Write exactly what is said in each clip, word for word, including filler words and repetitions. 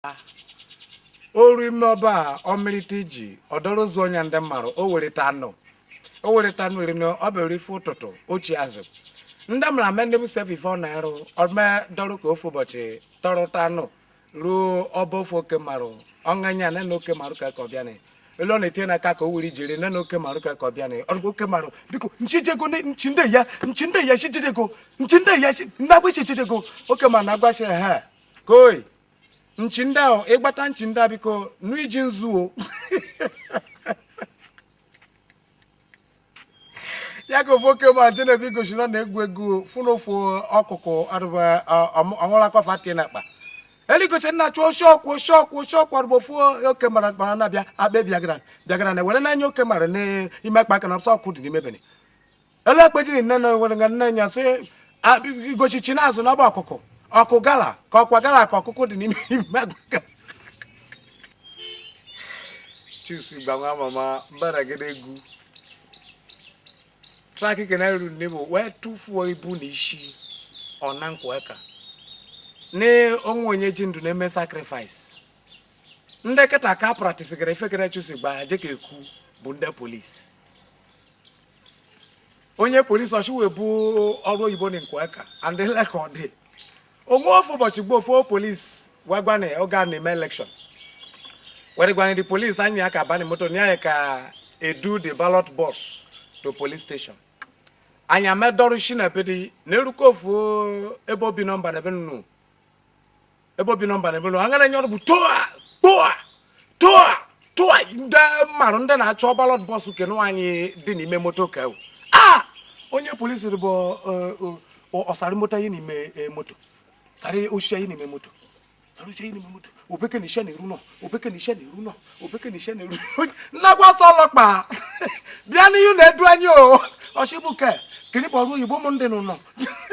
Ori moba omitiji odorozo nya nde maro o were tano o were tano ri no obere fu toto ochi azu nda mra mende mu se before na ro odme doro ko fu bochi toro tano ru obofo ke maro onganya na no ke maro ka ko bia ni elo na tie na ka ko wuri jire na no ke maro ka ko bia ni orgo ke maro biko nchijego ni nchinde ya nchinde ya shijego nchinde ya na gbe shijego oke ma na gba she ha koi Nchinda egbata nchinda biko nu iji nzuo Yako foke ma jene biko shino na egwu egwu funofo okuko aruba onwola kwa fati na kpa Eli go se na chuo shokwo shokwo shokwo arubo fu oke mara mara na bia abe biagra biagra na wele na nya oke mara ne ime kpa kana so ku di ime beni Ele peji ni nana wele nga nna nya se go chi chinazo na ba okuko Ọkụ gala ka ọkwa gala ka ọkụkụ dị n'ime ime Chusi gbanwa mama mbara gede egwu Traki ke na ru nebo we tufuo ibu n'ishi ona nkweka ne onwe onye ji ndu na-eme sacrifice Ndị keta ka practice gere fekere chusi gba je ka eku bụ ndị police Onye police oshiwe bụ ọrụ oyibo ni nkweka and like ọ dị Omo for but go for police wagwane oga na election. Where gwane the police anya ka bani moto nya ka edu the ballot box to police station. Anya me doru shina pedi neruko fu ebo bi number na benu. Ebo bi number na benu anga nyoru bu toa toa toa toa nda maru nda na acho ballot box ke no anyi di ni me moto ka. Ah onye police rubo o osari moto yi ni me moto. Sare o shey ni memoto sare shey ni memoto obeke ni she ni ru no obeke ni she ni ru no obeke ni she ni ru na gwa so lopa bia ni yu na edu anyi o oshibuke kini bo ru yibo mo nde no no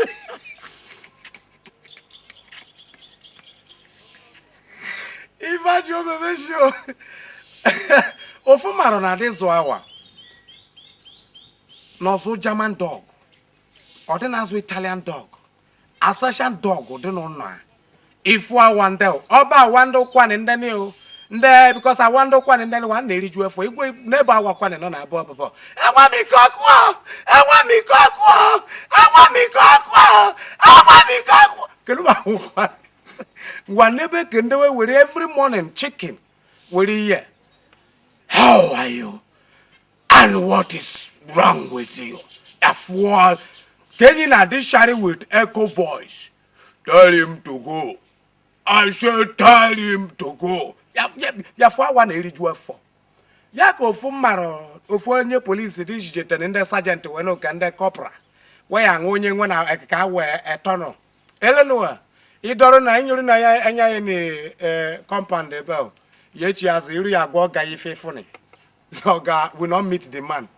Iva jo bebe sho ofu maro na de zo awa no so German dog ordinary Italian dog Assassin dog do no na. If I wonder, oba wando kwan ndani o. Nde because I wando kwan ndani wan na eriju efo. Igwe neighbor wa kwan no na abo abo. Enwa mi kokwo. Enwa mi kokwo. Enwa mi kokwo. Enwa mi kokwo. Kenu ba kwan. Wan nebe kende we we every morning chicken. We here. How are you? And what is wrong with you? F one Kenny na this shari with echo voice. Tell him to go. I said tell him to go. Ya ya ya for one eriju for. Ya ko fu maro ofu onye police di jete nde sergeant we no ka nde corporal. We ya onye nwe na ka we etono. Elenu a idoro na nyuru na ya anya ye ni eh compound ebe o. Ye chi azu iru ya go ga ife funi. So ga we not meet the man.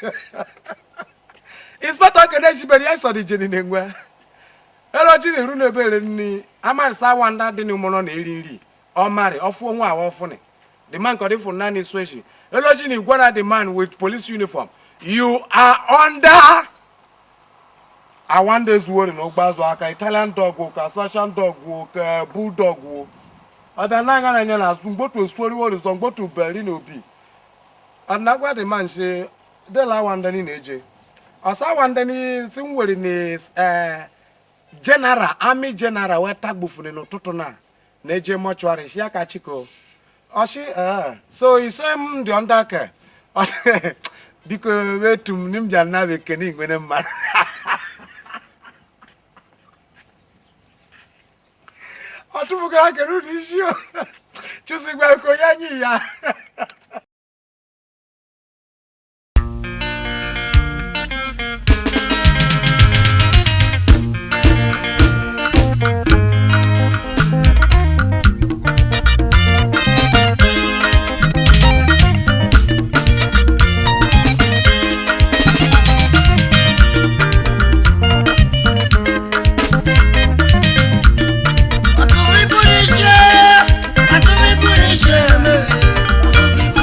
Inspector Kedeshi beri ya so di jeni nenwa. Elo ji ni ru na ebere ni amari sa wanda di ni umono na eri nri. O mari ofu onwa a ofu ni. The man ko dey for nani sweshi. Elo ji ni gwana the man with police uniform. You are under I want this word no gbazo aka Italian dog o ka Assassin dog o ka bulldog o. Ada na nga na nya na ngbo to story word so ngbo to Berlin obi. Anagwa the man say de la wanda ni na eje. Asa wanda ni sinwere ni eh general army general we tagbufuni no tutu na na eje mortuary shi aka chiko oshi eh so he say m the under care because we tum nim janna be keni ngene ma Atu buga ke ru di shi o chusi gba ko yanyi ya I don't be punish, I don't be punish,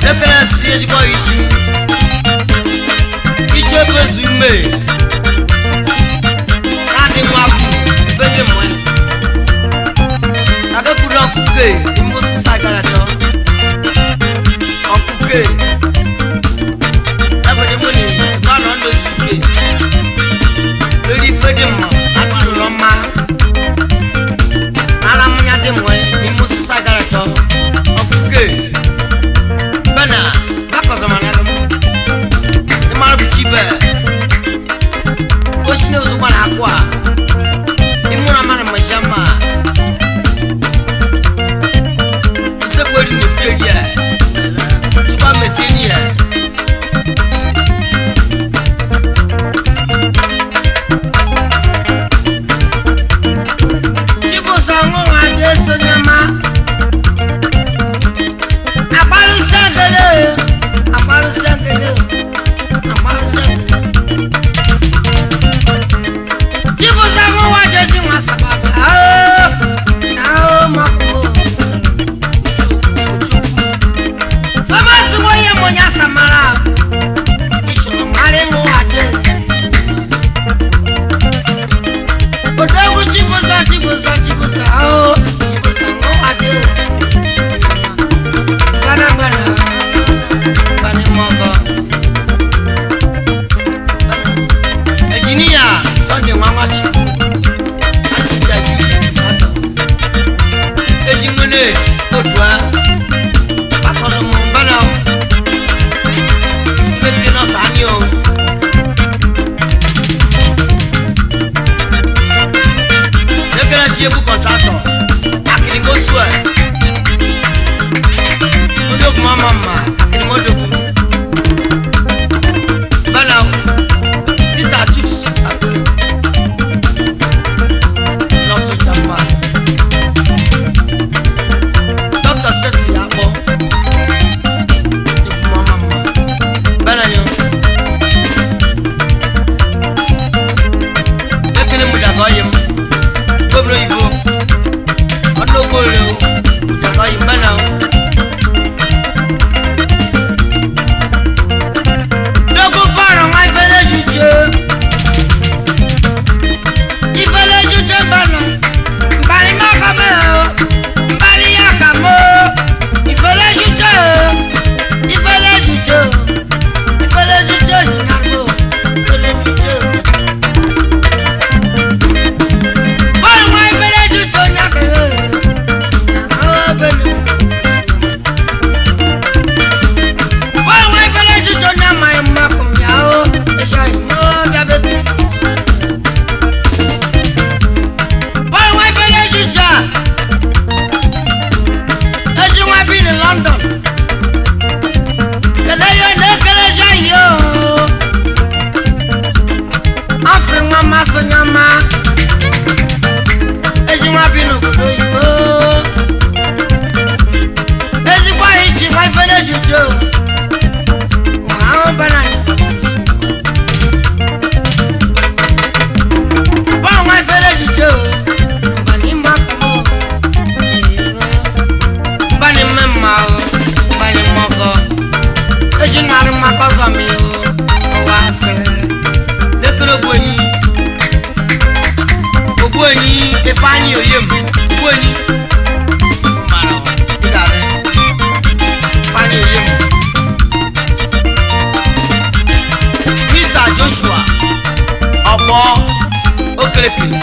Lekana siye jiko ishi Iche bezu me Adi mwaku Benye mwe Ake kuna kuke Imbo sagara to Okuke Ebe mweni Bano ando isuke Lili fede mwa Adu loma Ala mnya de mwe Imbo sagara to Okuke Bana Bako zamanaro Imaro bichibe Oshine uzubana akwa Imuna mana majama Isekweli nefyegia Chupa metenia Chipo sango waje sonyama Abalu sangele Abalu sangele Abalu sangele Chipo sango waje singwa sababu Ah Ah mafumo Famasi woye monya samara Isho mare ngo waje Odogu chipo sa chipo sa chipo sa Oh Chipo sango waje Bana bana Bani mogo Engineer Sunday Mamashi Achija Ato Ejimune Odwa Bakono Mbana Mekino Sanyo Lekena Shiebu Contractor Akini Goswe Odok Mama Akini Modoku Bana Mister Chuk Sato Nosso Jamba Doctor Tessi Abo Odok Mama Bana Nyo Lekene Mujagoyim Gobro Ibo Odo Golo Mujagoyim Bana Dogo Faro my village Ifele juche bana Mbali makame Mbali yakamo Ifele juche Ifele juche Ifele juche zinarbo Ifele juche Bana my ifele juche nyake Nyaka benu Bana my ifele juche nyama yamakum yao Esha imo biabekri Boy, why village you cha? As you might be in London. The day you look at yo. Offering Mama Sanyama. As you might be in a good As you buy it, my village you cha. Wow, banana. Boy, my village you cha. Bani mema o, bani mogo Ejinari makozo mi o, owase Lekolo gwenyi Ogwenyi, efani oyem Gwenyi Umaro, igare Efani oyem Mister Joshua Obo Okelepili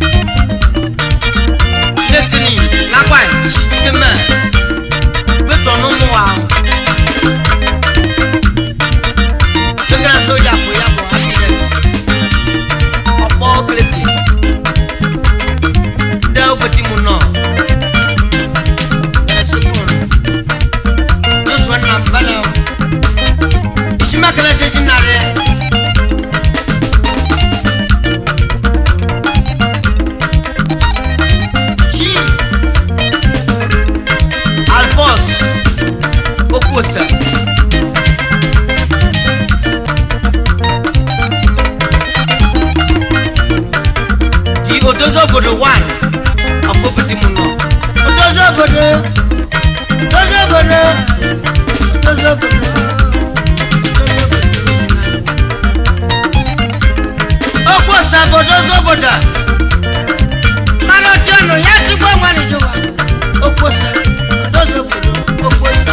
Lekini, lakwai, shichikeme Beto no moa Lekina soja po yabo happiness Opo Okelepili Deo beti muno Lesekun Joshua Nambala Ishimakele sejinare Alphonse Okuosa Di Odozo Bodo one Afobiti Muno Odozo Bodo Odozo Bodo Odozo obodo zobodo mara ọjọọ ya tigbo nwanyị jụwa okwosa obodo obodo okwosa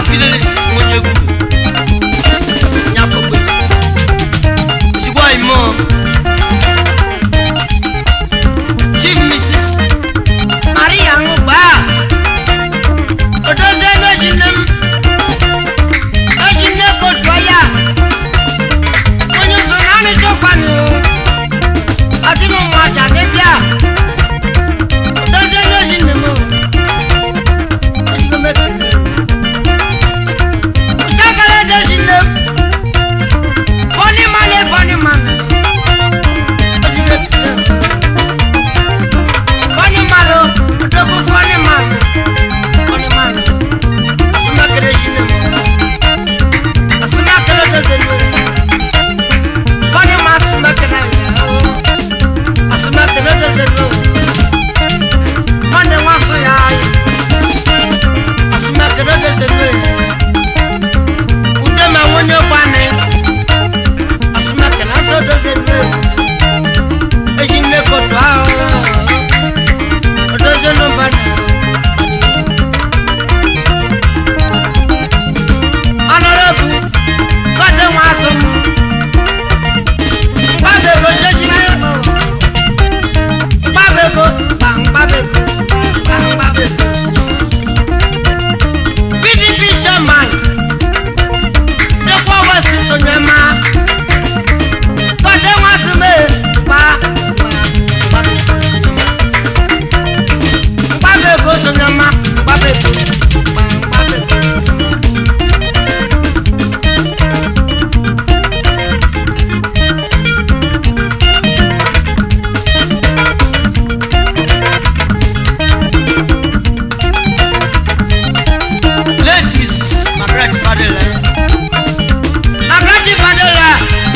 Fidelis Monyegu Nyafo Kwesi Ojigbo Imo Chief Missus Maria Ngba Odoze no jinem Ojine ko toya Onyo so nani so kwani Adinu mo aja nebia Odoze no jinem Ojigbo mekele Ojagale de jinem Funny man funny man Ojigbo Funny malo Odogo funny man Funny man Asuma kere jinem Asuma kere de jinem Funny man asuma kere Asuma kere de jinem Funny man so ya Asuma kere de jinem Udema wonyo kwane Asuma kere so de jinem Ejine kotwa Odozo no bana Honorable God wasum Babego shejina Babego bang babego bang babego P D P chairman The power station ma God wasum ba babego Babego sonyama babego bang babego Late Miss Margaret Fadela Margaret Fadela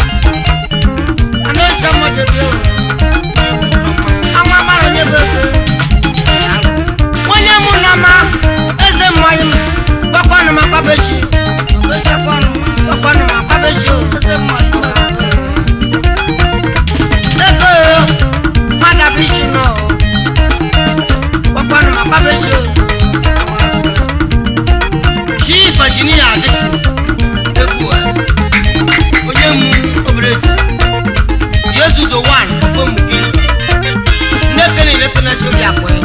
I know someone to do I'm a man on your birthday When you're Munama As a man Bakonama Fabeshi Bakonama Fabeshi As a man Madabishino Bakonama Fabeshi Chief Engineer Dixon Ekua Onyemu Obret Yesu the one from Mugi Nekele nekele shori akwe